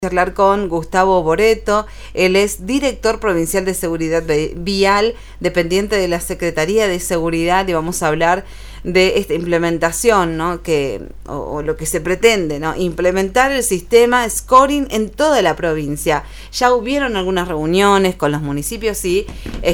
Charlar con Gustavo Boreto. Él es director provincial de seguridad vial, dependiente de la Secretaría de Seguridad, y vamos a hablar de esta implementación, ¿no? o lo que se pretende, ¿no? Implementar el sistema scoring en toda la provincia. Ya hubieron algunas reuniones con los municipios y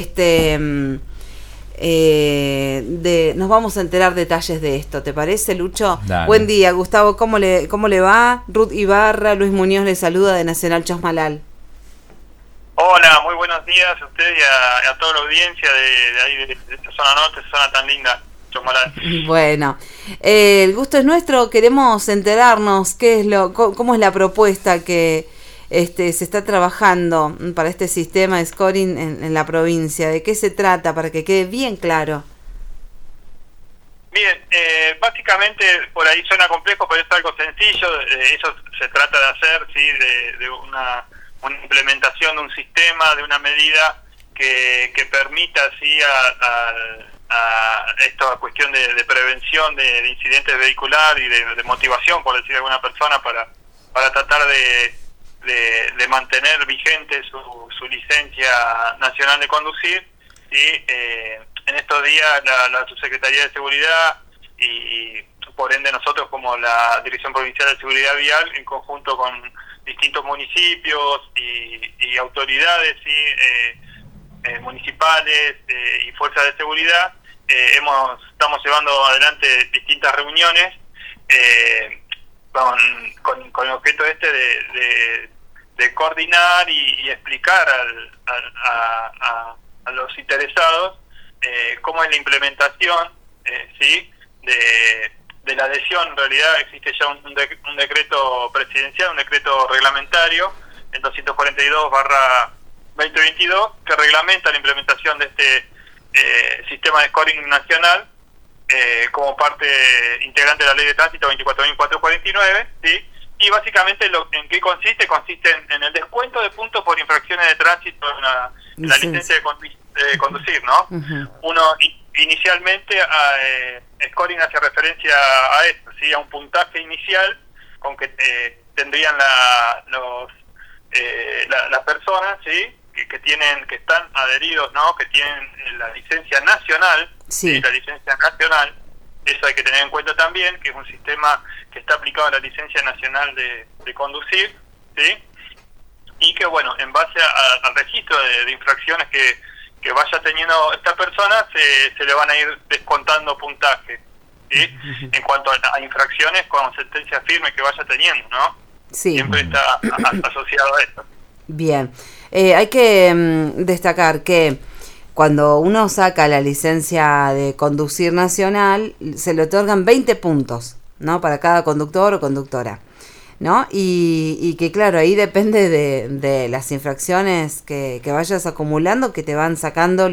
nos vamos a enterar detalles de esto. ¿Te parece, Lucho? Dale. Buen día, Gustavo. ¿Cómo le va? Ruth Ibarra, Luis Muñoz le saluda de Nacional Chosmalal. Hola, muy buenos días a usted y a toda la audiencia de ahí, de esta zona norte, esta zona tan linda, Chosmalal. Bueno, el gusto es nuestro. Queremos enterarnos cómo es la propuesta que se está trabajando para este sistema de scoring en la provincia. ¿De qué se trata? Para que quede bien claro. Bien, básicamente por ahí suena complejo, pero es algo sencillo. Eso se trata de hacer, sí, de una implementación de un sistema, de una medida que permita, sí, a esta cuestión de prevención de incidentes vehiculares y de motivación, por decir, de alguna persona para tratar de mantener vigente su licencia nacional de conducir. Y en estos días la Subsecretaría de Seguridad y por ende nosotros como la Dirección Provincial de Seguridad Vial, en conjunto con distintos municipios y autoridades, ¿sí? Municipales y fuerzas de seguridad, estamos llevando adelante distintas reuniones con el objeto de coordinar y explicar a los interesados cómo es la implementación, ¿sí? de la adhesión. En realidad existe ya un decreto presidencial, un decreto reglamentario, el 242/2022, que reglamenta la implementación de este sistema de scoring nacional como parte integrante de la Ley de Tránsito 24.449, ¿sí? Y básicamente en qué consiste en el descuento de puntos por infracciones de tránsito en la licencia de conducir, ¿no? Uh-huh. Uno inicialmente scoring hace referencia a esto, ¿sí? A un puntaje inicial con que tendrían las personas, ¿sí? que están adheridos, ¿no? Que tienen la licencia nacional, sí. La licencia nacional. Eso hay que tener en cuenta también, que es un sistema que está aplicado a la licencia nacional de conducir, ¿sí? Y que, bueno, en base al registro de infracciones que vaya teniendo esta persona, se le van a ir descontando puntaje, ¿sí? En cuanto a infracciones con sentencia firme que vaya teniendo, ¿no? Sí. Siempre está asociado a esto. Bien. Hay que destacar que cuando uno saca la licencia de conducir nacional, se le otorgan 20 puntos, ¿no? Para cada conductor o conductora, ¿no? Y que claro, ahí depende de las infracciones que vayas acumulando, que te van sacando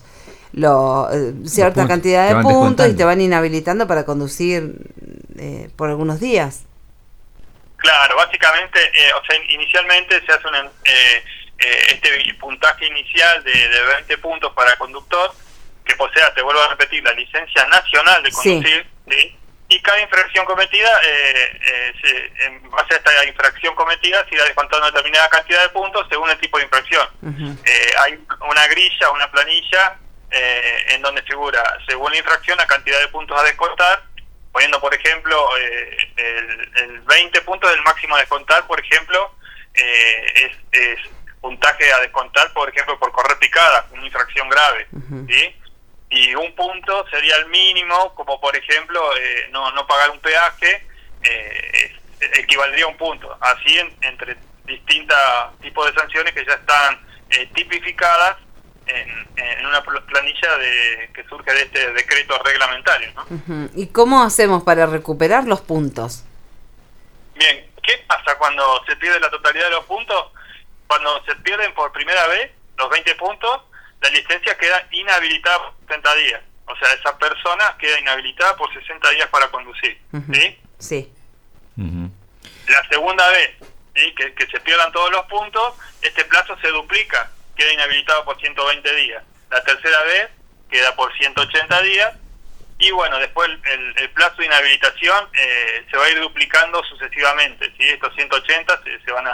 cierta cantidad de puntos y te van inhabilitando para conducir por algunos días. Claro, básicamente, inicialmente se hace este puntaje inicial de 20 puntos para el conductor, que posea, te vuelvo a repetir, la licencia nacional de conducir, ¿sí? Y cada infracción cometida, en base a esta infracción cometida, se irá descontando una determinada cantidad de puntos según el tipo de infracción. Uh-huh. Hay una grilla, una planilla, en donde figura, según la infracción, la cantidad de puntos a descontar, poniendo, por ejemplo, el 20 puntos del máximo a descontar, por ejemplo, es puntaje a descontar, por ejemplo, por correr picada, una infracción grave, uh-huh. ¿Sí? Y un punto sería el mínimo, como por ejemplo no pagar un peaje, equivaldría a un punto. Así entre distintos tipos de sanciones que ya están tipificadas en una planilla que surge de este decreto reglamentario, ¿no? Uh-huh. ¿Y cómo hacemos para recuperar los puntos? Bien, ¿qué pasa cuando se pierde la totalidad de los puntos? Cuando se pierden por primera vez los 20 puntos, la licencia queda inhabilitada por 60 días. O sea, esa persona queda inhabilitada por 60 días para conducir. Uh-huh. ¿Sí? Sí. Uh-huh. La segunda vez, ¿sí? que se pierdan todos los puntos, este plazo se duplica, queda inhabilitado por 120 días. La tercera vez queda por 180 días. Y bueno, después el plazo de inhabilitación se va a ir duplicando sucesivamente, ¿sí? Estos 180 se van a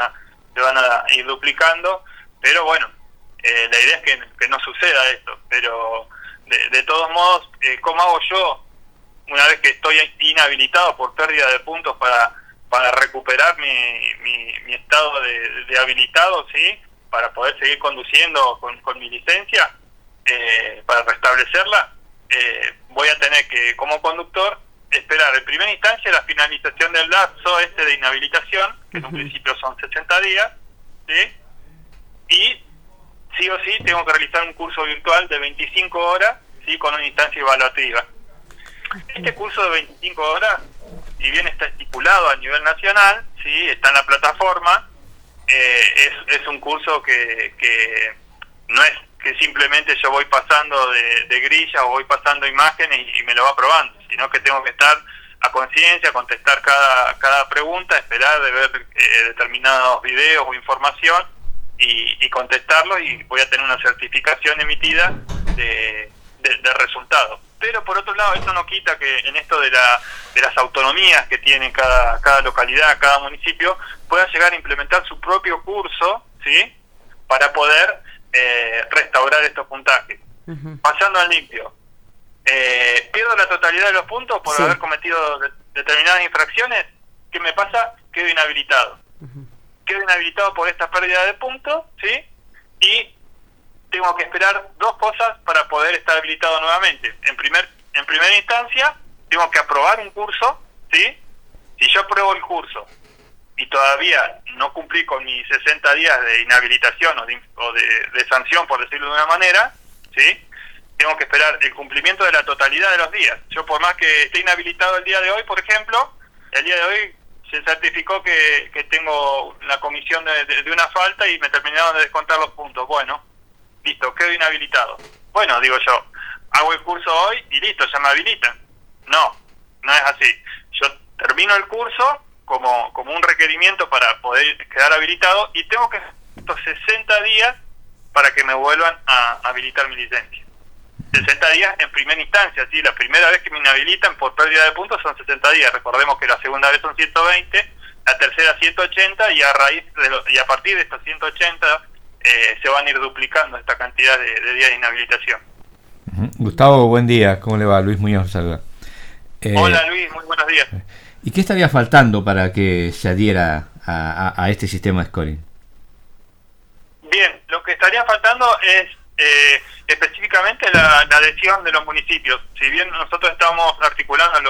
se van a ir duplicando, pero bueno, la idea es que no suceda esto, pero de todos modos, ¿cómo hago yo una vez que estoy inhabilitado por pérdida de puntos para recuperar mi estado de habilitado, ¿sí? Para poder seguir conduciendo con mi licencia, para restablecerla? Voy a tener que, como conductor, esperar en primera instancia la finalización del lapso de inhabilitación, que en un principio son 60 días, ¿sí? Y sí o sí tengo que realizar un curso virtual de 25 horas, ¿sí? Con una instancia evaluativa. Este curso de 25 horas, si bien está estipulado a nivel nacional, ¿sí? Está en la plataforma, es un curso que no es que simplemente yo voy pasando de grilla o voy pasando imágenes y me lo va probando, sino que tengo que estar a conciencia, contestar cada pregunta, esperar de ver determinados videos o información y contestarlos, y voy a tener una certificación emitida de resultados. Pero por otro lado, eso no quita que en esto de las autonomías que tiene cada localidad, cada municipio, pueda llegar a implementar su propio curso, ¿sí? Para poder restaurar estos puntajes. Pasando al limpio, pierdo la totalidad de los puntos por haber cometido determinadas infracciones. ¿Qué me pasa? Quedo inhabilitado. Quedo inhabilitado por esta pérdida de puntos, ¿sí? Y tengo que esperar dos cosas para poder estar habilitado nuevamente. En primera instancia, tengo que aprobar un curso, ¿sí? Si yo apruebo el curso y todavía no cumplí con mis 60 días de inhabilitación o de sanción, por decirlo de una manera, ¿sí? Tengo que esperar el cumplimiento de la totalidad de los días. Yo, por más que esté inhabilitado el día de hoy, por ejemplo, el día de hoy se certificó que tengo la comisión de una falta y me terminaron de descontar los puntos. Bueno, listo, quedo inhabilitado. Bueno, digo yo, hago el curso hoy y listo, ya me habilitan. No es así. Yo termino el curso como un requerimiento para poder quedar habilitado y tengo que estos 60 días para que me vuelvan a habilitar mi licencia. 60 días en primera instancia, ¿sí? La primera vez que me inhabilitan por pérdida de puntos son 60 días. Recordemos que la segunda vez son 120, la tercera 180 y a partir de estos 180 se van a ir duplicando esta cantidad de días de inhabilitación. Gustavo, buen día. ¿Cómo le va? Luis Muñoz saluda. Hola Luis, muy buenos días. ¿Y qué estaría faltando para que se adhiera a este sistema de scoring? Bien, lo que estaría faltando es específicamente la adhesión de los municipios. Si bien nosotros estamos articulando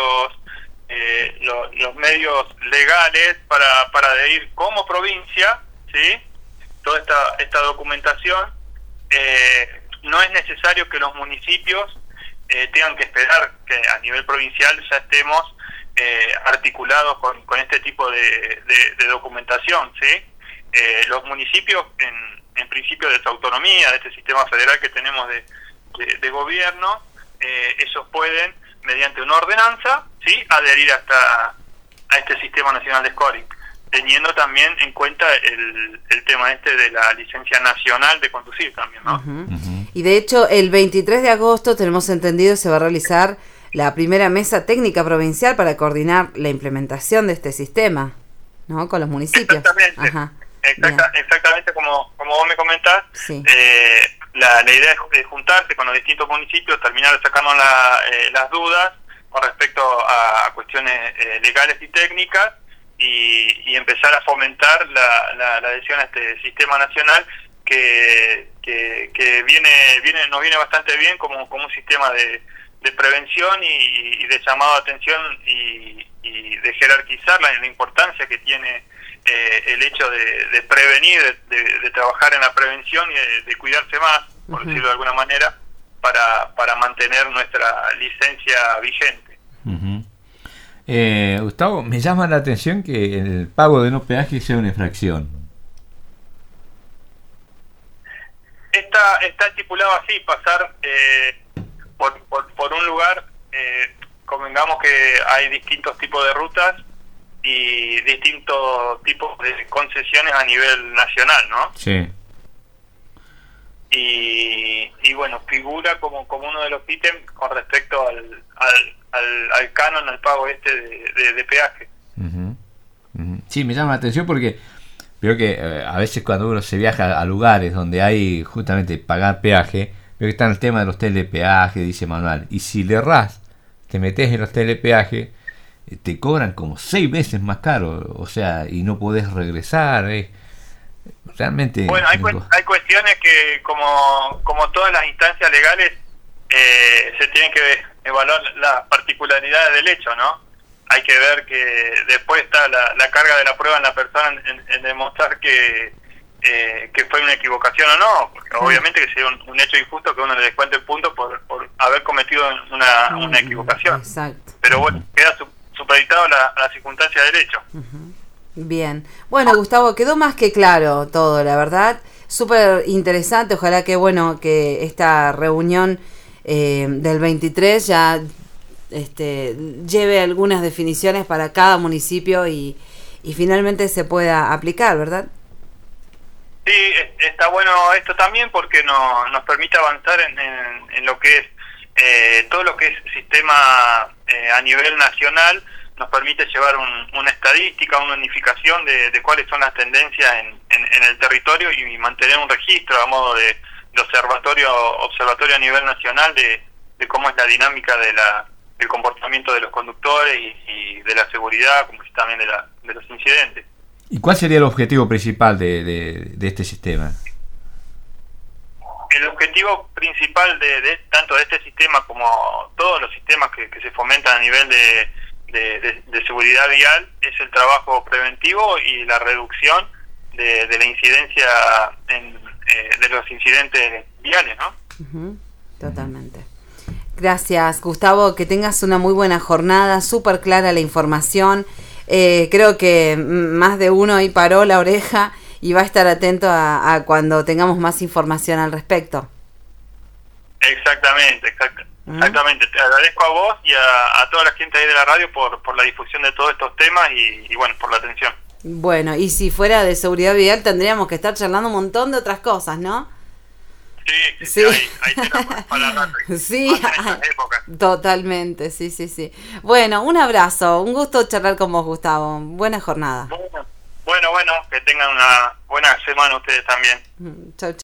los medios legales para adherir como provincia, ¿sí? Toda esta documentación, no es necesario que los municipios tengan que esperar que a nivel provincial ya estemos articulados con este tipo de documentación, ¿sí? Los municipios, en principio de su autonomía, de este sistema federal que tenemos de gobierno, ellos pueden, mediante una ordenanza, ¿sí? Adherir a este sistema nacional de scoring, teniendo también en cuenta el tema de la licencia nacional de conducir también, ¿no? Y de hecho, el 23 de agosto, tenemos entendido, se va a realizar la primera mesa técnica provincial para coordinar la implementación de este sistema, ¿no? Con los municipios. Exactamente. Exactamente como vos me comentás. Sí. La idea es juntarse con los distintos municipios, terminar de sacarnos las dudas con respecto a cuestiones legales y técnicas, y empezar a fomentar la adhesión a este sistema nacional que nos viene bastante bien como un sistema de prevención y de llamado de atención y de jerarquizar la importancia que tiene el hecho de prevenir, de trabajar en la prevención y de cuidarse más, por decirlo de alguna manera, para mantener nuestra licencia vigente. Gustavo, me llama la atención que el pago de no peaje sea una infracción. Está estipulado así, pasar por un lugar, convengamos que hay distintos tipos de rutas y distintos tipos de concesiones a nivel nacional, ¿no? Sí. Y bueno, figura como uno de los ítems con respecto al canon, al pago de peaje. Sí, me llama la atención porque Veo que a veces cuando uno se viaja a lugares donde hay justamente pagar peaje, veo que está el tema de los telepeajes, dice Manuel, y si le errás, te metes en los telepeajes, te cobran como 6 veces más caro, o sea, y no podés regresar, realmente... Bueno, hay cuestiones que, como todas las instancias legales, se tienen que evaluar las particularidades del hecho, ¿no? Hay que ver que después está la carga de la prueba en la persona en demostrar que fue una equivocación o no, porque obviamente que sería un hecho injusto que uno le descuente el punto por haber cometido una equivocación. Exacto. Pero bueno, queda supeditado a la circunstancia del hecho. Bien. Bueno, Gustavo, quedó más que claro todo, la verdad. Súper interesante. Ojalá que, bueno, que esta reunión del 23 ya lleve algunas definiciones para cada municipio y finalmente se pueda aplicar, ¿verdad? Sí, está bueno esto también porque nos permite avanzar en lo que es todo lo que es sistema a nivel nacional. Nos permite llevar una estadística, una unificación de cuáles son las tendencias en el territorio y mantener un registro a modo de observatorio a nivel nacional de cómo es la dinámica del comportamiento de los conductores y de la seguridad, como también de los incidentes. ¿Y cuál sería el objetivo principal de este sistema? El objetivo principal tanto de este sistema como todos los sistemas que se fomentan a nivel de seguridad vial es el trabajo preventivo y la reducción de la incidencia de los incidentes viales, ¿no? Uh-huh. Totalmente. Gracias, Gustavo, que tengas una muy buena jornada, súper clara la información. Creo que más de uno ahí paró la oreja y va a estar atento a cuando tengamos más información al respecto. Exactamente. Te agradezco a vos y a toda la gente ahí de la radio por la difusión de todos estos temas y bueno, por la atención. Bueno, y si fuera de seguridad vial tendríamos que estar charlando un montón de otras cosas, ¿no? Sí. Ahí tenemos para la radio. Sí, totalmente, sí. Bueno, un abrazo, un gusto charlar con vos, Gustavo. Buena jornada. Bueno, que tengan una buena semana ustedes también. Chau.